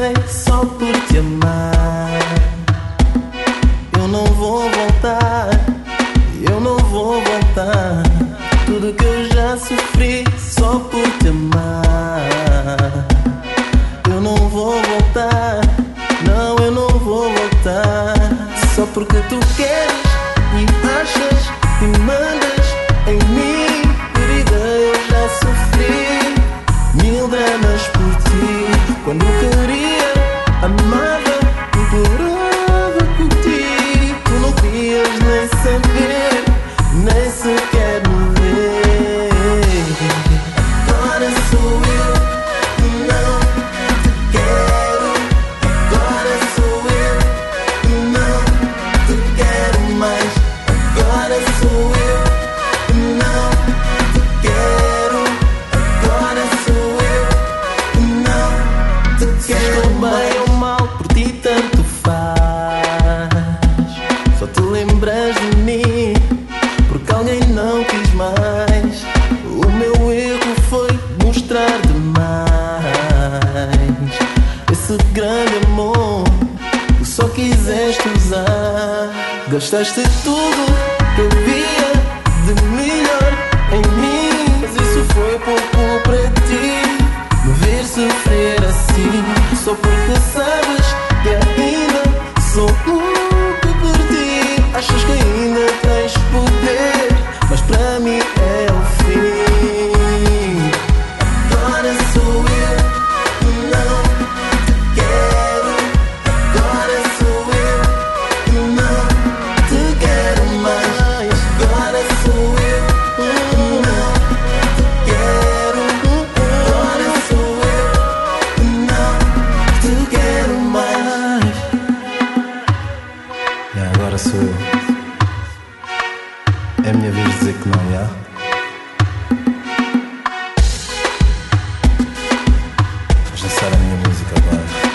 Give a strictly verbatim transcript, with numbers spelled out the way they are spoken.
mudei só por te amar. Eu não vou voltar, eu não vou voltar. Tudo que eu já sofri só por te amar. Eu não vou voltar, não, eu não vou voltar. Só porque tu queres e achas e mandas em mim. Querida, eu já sofri mil dramas por ti. Quando queria, amava, implorava por ti. Tu não querias nem saber, nem sequer me ver. Agora sou eu que não te quero. Agora sou eu que não te quero mais. Agora sou eu que não te quero. Agora sou eu que não te quero. Estou bem ou mal, por ti tanto faz. Só te lembras de mim porque alguém não quis mais. O meu erro foi mostrar demais esse grande amor que só quiseste usar. Gastaste tudo que havia de melhor em mim, mas isso foi pouco para ti. Me ver sofrer assim, só porque sabes que ainda sou louco por ti. Achas que ainda tens poder, mas para mim é o fim. Agora sou eu que não te quero. Agora sou eu que não te quero mais. Agora sou eu que não te quero. Agora sou eu que não te quero mais. E agora sou eu. É a minha vez de dizer que não, já? Vamos lançar a minha música agora.